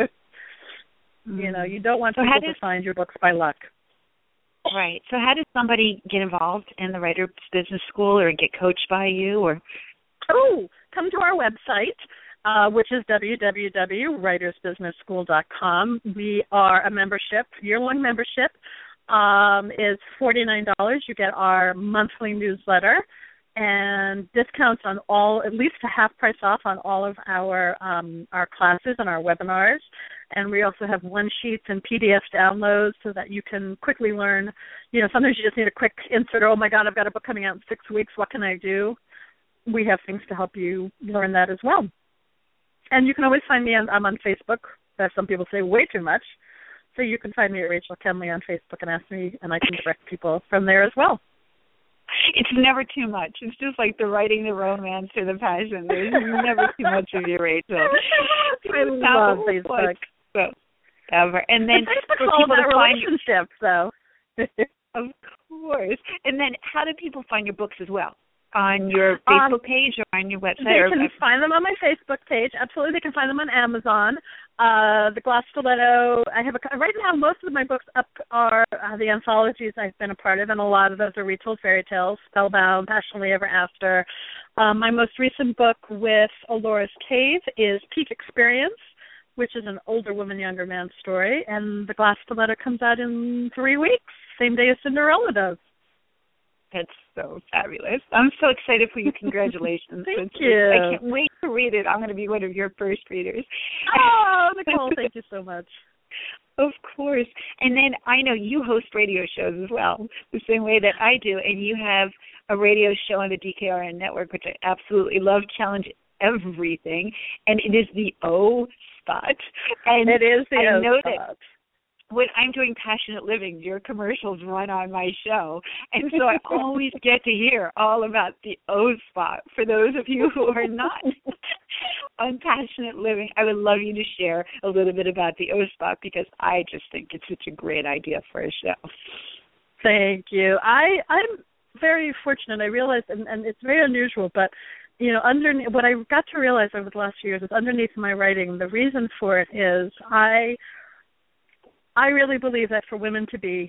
You know, you don't want so people does, to find your books by luck. Right. So how does somebody get involved in the Writers Business School, or get coached by you? Or Oh, come to our website, uh, which is w w w dot writers business school dot com. We are a membership, year-long membership. Um, is forty-nine dollars. You get our monthly newsletter, and discounts on all, at least a half price off on all of our um, our classes and our webinars. And we also have one sheets and P D F downloads so that you can quickly learn. You know, sometimes you just need a quick insert. Oh, my God, I've got a book coming out in six weeks. What can I do? We have things to help you learn that as well. And you can always find me on, I'm on Facebook. As some people say, way too much. So you can find me at Rachel Kenley on Facebook and ask me, and I can direct people from there as well. It's never too much. It's just like the writing, the romance, or the passion. There's never too much of you, Rachel. I love Facebook. So, ever. And then Facebook for all people about to find relationships, though. Of course. And then how do people find your books as well? On your Facebook um, page or on your website? They or, can uh, find them on my Facebook page. Absolutely. They can find them on Amazon. Uh, the Glass Stiletto, I have a, right now most of my books up are uh, the anthologies I've been a part of, and a lot of those are retold fairy tales, Spellbound, Passionately Ever After. Um, my most recent book with Alora's Cave is Peak Experience, which is an older woman, younger man story, and the Glass Stiletto comes out in three weeks, same day as Cinderella does. That's so fabulous. I'm so excited for you. Congratulations. Thank it's, you. I can't wait to read it. I'm going to be one of your first readers. Oh, Nicole, thank you so much. Of course. And then I know you host radio shows as well, the same way that I do, and you have a radio show on the D K R N network, which I absolutely love, Challenge Everything, and it is the O Spot. And it is the I O know Spot. That when I'm doing Passionate Living, your commercials run on my show, and so I always get to hear all about the O Spot. For those of you who are not on Passionate Living, I would love you to share a little bit about the O Spot, because I just think it's such a great idea for a show. Thank you. I, I'm very fortunate. I realize, and, and it's very unusual, but you know, underneath, what I got to realize over the last few years is underneath my writing, the reason for it is I I really believe that for women to be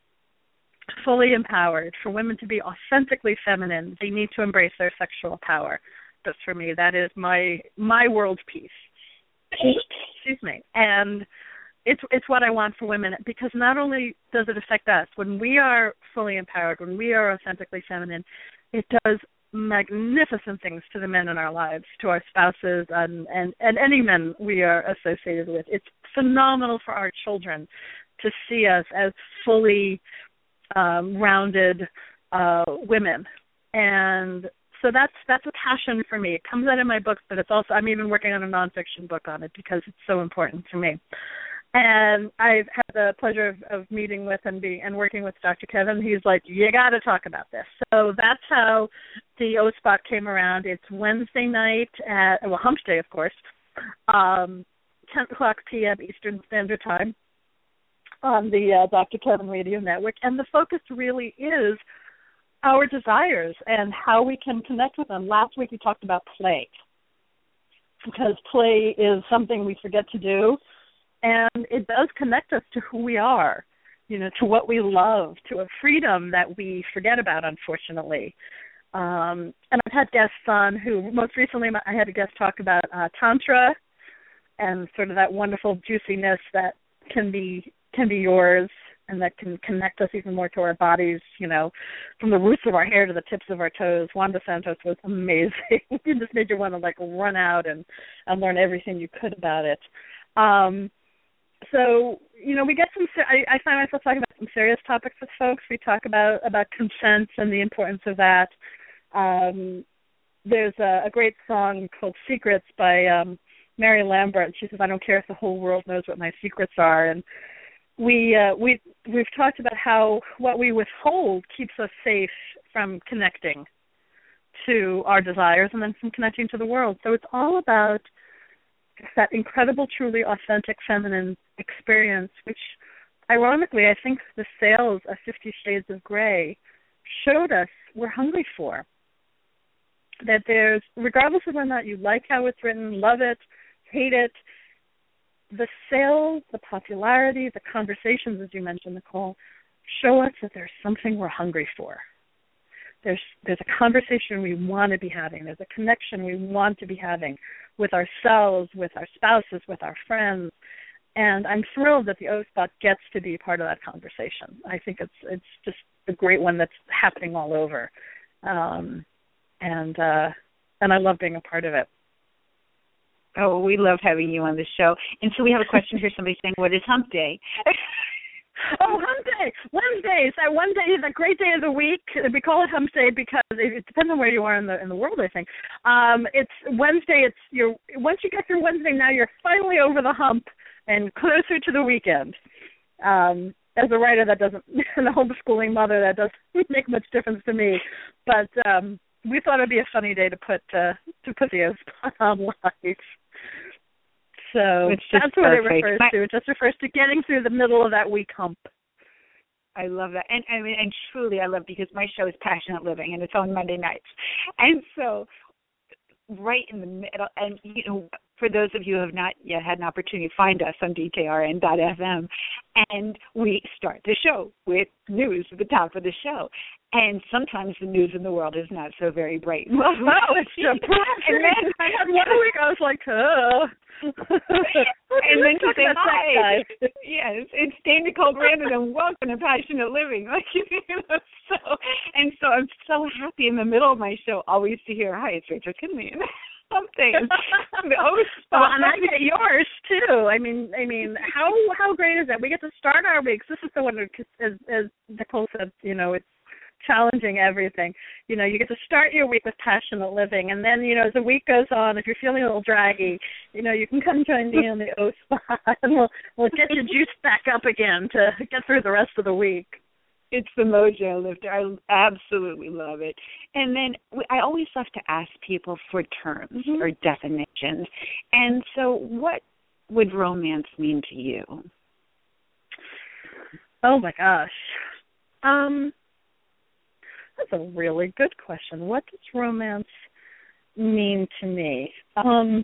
fully empowered, for women to be authentically feminine, they need to embrace their sexual power. But for me, that is my my world peace. Excuse me. And it's it's what I want for women, because not only does it affect us, when we are fully empowered, when we are authentically feminine, it does magnificent things to the men in our lives, to our spouses, and, and, and any men we are associated with. It's phenomenal for our children to see us as fully um, rounded uh, women. And so that's that's a passion for me. It comes out in my books, but it's also, I'm even working on a nonfiction book on it because it's so important to me. And I've had the pleasure of, of meeting with and being and working with Doctor Kevin. He's like, you got to talk about this. So that's how the O Spot came around. It's Wednesday night at, well, Hump Day, of course, um, ten o'clock p.m. Eastern Standard Time on the uh, Doctor Kevin Radio Network. And the focus really is our desires and how we can connect with them. Last week we talked about play, because play is something we forget to do. And it does connect us to who we are, you know, to what we love, to a freedom that we forget about, unfortunately. Um, and I've had guests on who, most recently I had a guest talk about uh, Tantra and sort of that wonderful juiciness that can be can be yours and that can connect us even more to our bodies, you know, from the roots of our hair to the tips of our toes. Wanda Santos was amazing. It just made you want to, like, run out and, and learn everything you could about it. Um, So, you know, we get some, I, I find myself talking about some serious topics with folks. We talk about, about consent and the importance of that. Um, there's a, a great song called Secrets by um, Mary Lambert. She says, I don't care if the whole world knows what my secrets are. And we, uh, we, we've talked about how what we withhold keeps us safe from connecting to our desires and then from connecting to the world. So it's all about that incredible, truly authentic feminine experience, which, ironically, I think the sales of Fifty Shades of Grey showed us we're hungry for. That there's, regardless of whether or not you like how it's written, love it, hate it, the sales, the popularity, the conversations, as you mentioned, Nicole, show us that there's something we're hungry for. There's there's a conversation we want to be having. There's a connection we want to be having with ourselves, with our spouses, with our friends. And I'm thrilled that the O Spot gets to be part of that conversation. I think it's it's just a great one that's happening all over. Um, and uh, and I love being a part of it. Oh, we love having you on the show. And so we have a question here. Somebody saying, what is Hump Day? Oh, Hump Day, Wednesdays. That one day is a great day of the week. We call it Hump Day because it depends on where you are in the in the world, I think. Um, it's Wednesday. It's your once you get through Wednesday, now you're finally over the hump, and closer to the weekend. Um, as a writer, that doesn't, and a homeschooling mother, that doesn't make much difference to me. But um, we thought it'd be a funny day to put uh, to put the O spot on live. So that's what it refers to. It just refers to getting through the middle of that week hump. I love that. And I mean, and truly I love, because my show is Passionate Living, and it's on Monday nights. And so right in the middle, and, you know, for those of you who have not yet had an opportunity, find us on D K R N dot F M, and we start the show with news at the top of the show. And sometimes the news in the world is not so very bright. Well, it's depressing. And then I had one week I was like, oh. And then to say hi. Yes, it's Dame Nicole Brandon, and welcome to Passionate Living. Like, you know, so, and so I'm so happy in the middle of my show always to hear, hi, it's Rachel Kinley. Something. Oh, well, and I get yours too. I mean, I mean, how how great is that? We get to start our weeks. This is the one, as as Nicole said, you know, it's challenging everything. You know, you get to start your week with Passionate Living, and then, you know, as the week goes on, if you're feeling a little draggy, you know, you can come join me on the O spot, and we'll we'll get your juice back up again to get through the rest of the week. It's the mojo lifter. I absolutely love it. And then I always love to ask people for terms mm-hmm. or definitions. And so what would romance mean to you? Oh, my gosh. Um, that's a really good question. What does romance mean to me? Um,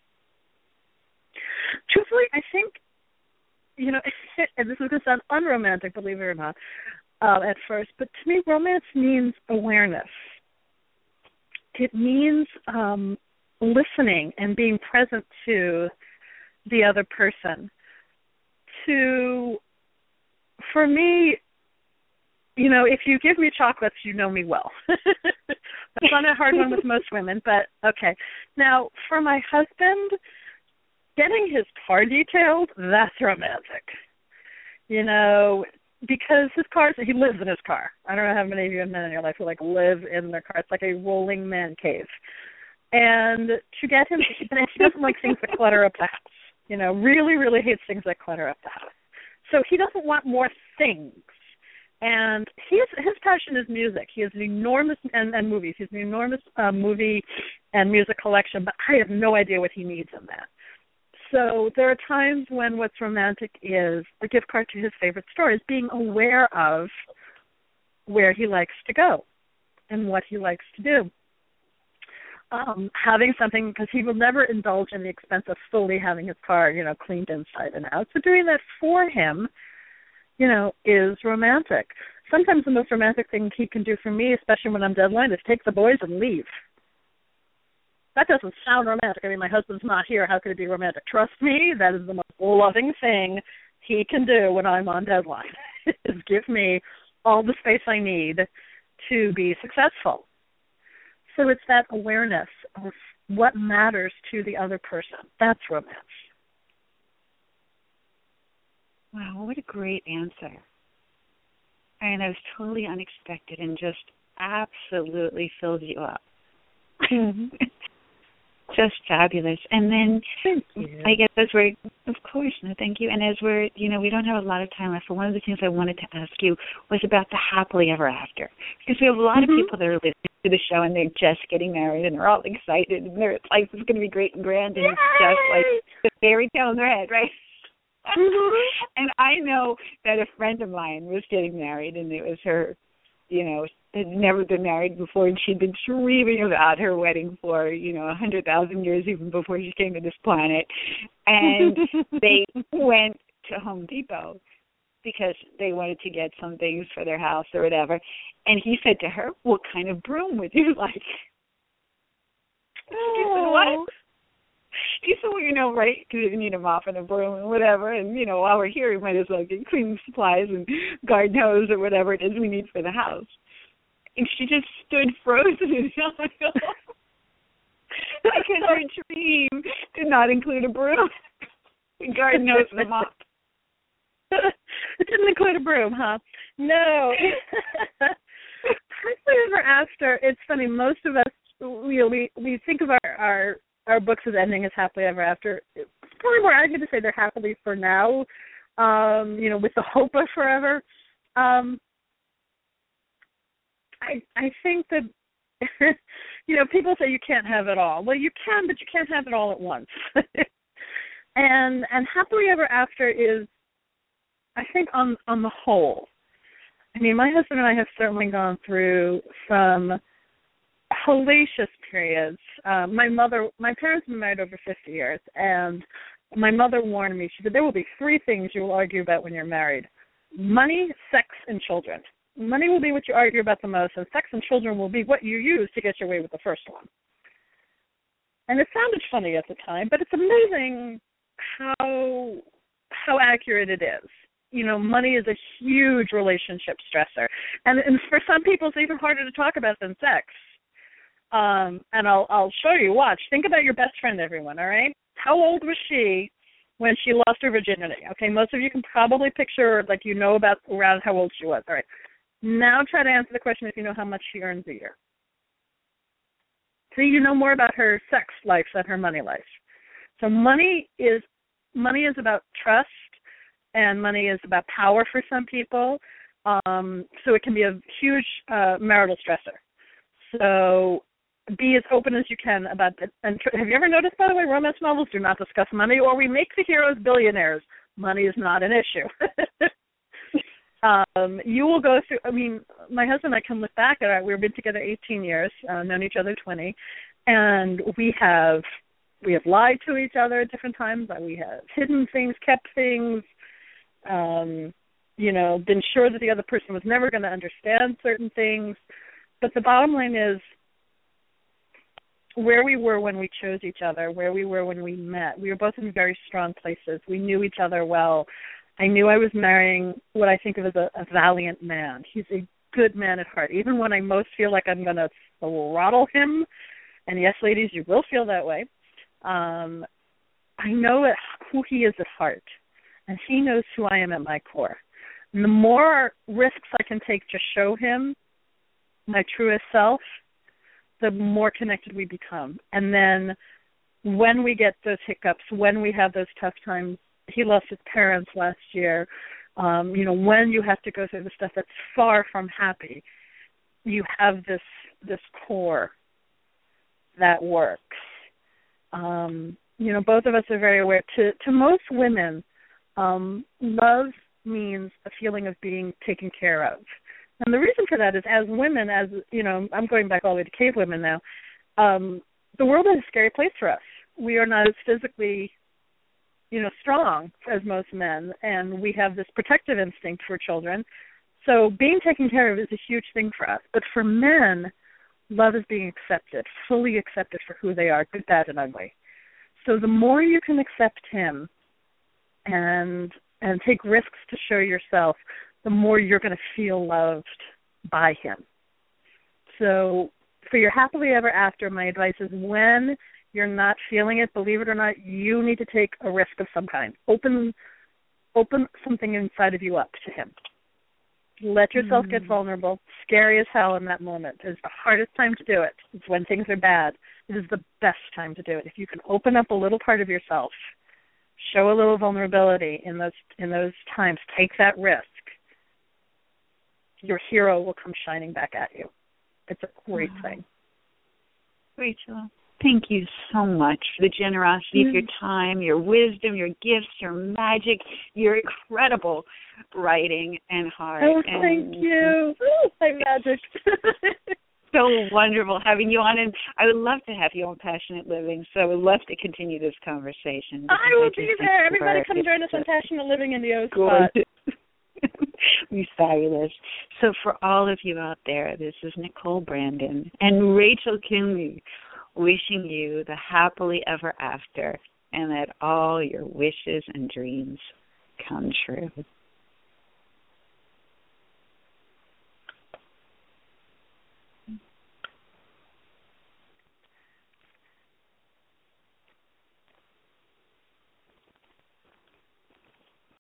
truthfully, I think, you know, and this is going to sound unromantic, believe it or not, Uh, at first, but to me, romance means awareness. It means um, listening and being present to the other person. To, for me, you know, if you give me chocolates, you know me well. That's not a hard one with most women, but okay. Now, for my husband, getting his car detailed, that's romantic. You know, because his car, he lives in his car. I don't know how many of you have men in your life who, like, live in their car. It's like a rolling man cave. And to get him, and he doesn't like things that clutter up the house. You know, really, really hates things that clutter up the house. So he doesn't want more things. And he's, his passion is music. He has an enormous, and, and movies. He has an enormous uh, movie and music collection, but I have no idea what he needs in that. So there are times when what's romantic is a gift card to his favorite stores, being aware of where he likes to go and what he likes to do. Um, having something, because he will never indulge in the expense of fully having his car, you know, cleaned inside and out. So doing that for him, you know, is romantic. Sometimes the most romantic thing he can do for me, especially when I'm deadline, is take the boys and leave. That doesn't sound romantic. I mean, my husband's not here. How could it be romantic? Trust me, that is the most loving thing he can do when I'm on deadline, is give me all the space I need to be successful. So it's that awareness of what matters to the other person. That's romance. Wow, what a great answer. And it was totally unexpected and just absolutely fills you up. Mm-hmm. Just fabulous. And then thank you. I guess as we're, of course, no, thank you. And as we're, you know, we don't have a lot of time left, but one of the things I wanted to ask you was about the happily ever after. Because we have a lot mm-hmm. of people that are listening to the show and they're just getting married and they're all excited and their life is going to be great and grand and Yay! It's just like the fairy tale in their head, right? Mm-hmm. And I know that a friend of mine was getting married and it was her, you know, had never been married before, and she'd been dreaming about her wedding for, you know, a hundred thousand years even before she came to this planet. And they went to Home Depot because they wanted to get some things for their house or whatever. And he said to her, "What kind of broom would you like?" Oh. She said, "What?" He said, "Well, you know, right, because you need a mop and a broom and whatever, and, you know, while we're here, we might as well get cleaning supplies and garden hose or whatever it is we need for the house." And she just stood frozen in hell because her dream did not include a broom, a garden hose, and a mop. It didn't include a broom, huh? No. Happily ever after, it's funny, most of us, you know, we, we think of our, our, our books as ending as happily ever after. probably more accurate to say they're happily for now, um, you know, with the hope of forever. Um, I I think that, you know, people say you can't have it all. Well, you can, but you can't have it all at once. and and happily ever after is, I think, on on the whole. I mean, my husband and I have certainly gone through some hellacious periods. Uh, my mother, my parents have been married over fifty years, and my mother warned me. She said, there will be three things you will argue about when you're married: money, sex, and children. Money will be what you argue about the most, and sex and children will be what you use to get your way with the first one. And it sounded funny at the time, but it's amazing how how accurate it is. You know, money is a huge relationship stressor. And, and for some people, it's even harder to talk about than sex. Um, and I'll I'll show you. Watch. Think about your best friend, everyone, all right? How old was she when she lost her virginity? Okay, most of you can probably picture, like, you know about around how old she was. All right. Now try to answer the question if you know how much she earns a year. So you know more about her sex life than her money life. So money is money is about trust, and money is about power for some people. Um, so it can be a huge uh, marital stressor. So be as open as you can about it. And have you ever noticed, by the way, romance novels do not discuss money, or we make the heroes billionaires. Money is not an issue. um, you will go through, I mean, my husband and I can look back at it. We've been together eighteen years, uh, known each other twenty, and we have we have lied to each other at different times. We have hidden things, kept things, um, you know, been sure that the other person was never going to understand certain things. But the bottom line is, where we were when we chose each other, where we were when we met, we were both in very strong places. We knew each other well. I knew I was marrying what I think of as a, a valiant man. He's a good man at heart. Even when I most feel like I'm going to throttle him, and yes, ladies, you will feel that way, um, I know who he is at heart, and he knows who I am at my core. And the more risks I can take to show him my truest self, the more connected we become. And then when we get those hiccups, when we have those tough times, he lost his parents last year, um, you know, when you have to go through the stuff that's far from happy, you have this this core that works. Um, you know, both of us are very aware. To, to most women, um, love means a feeling of being taken care of. And the reason for that is, as women, as, you know, I'm going back all the way to cave women now, um, the world is a scary place for us. We are not as physically, you know, strong as most men, and we have this protective instinct for children. So being taken care of is a huge thing for us. But for men, love is being accepted, fully accepted for who they are, good, bad, and ugly. So the more you can accept him and and take risks to show yourself, the more you're going to feel loved by him. So for your happily ever after, my advice is, when you're not feeling it, believe it or not, you need to take a risk of some kind. Open open something inside of you up to him. Let yourself mm. get vulnerable. Scary as hell in that moment. It's the hardest time to do it. It's when things are bad. It is the best time to do it. If you can open up a little part of yourself, show a little vulnerability in those in those times, take that risk, your hero will come shining back at you. It's a great wow. thing. Rachel, thank you so much for the generosity mm. of your time, your wisdom, your gifts, your magic, your incredible writing and heart. Oh, and thank you. Ooh, my magic. So wonderful having you on, and I would love to have you on Passionate Living, so I would love to continue this conversation. I will be there. Everybody come join us on Passionate Living in the O Spot. Be fabulous. So for all of you out there, this is Nicole Brandon and Rachel Kinley wishing you the happily ever after, and that all your wishes and dreams come true.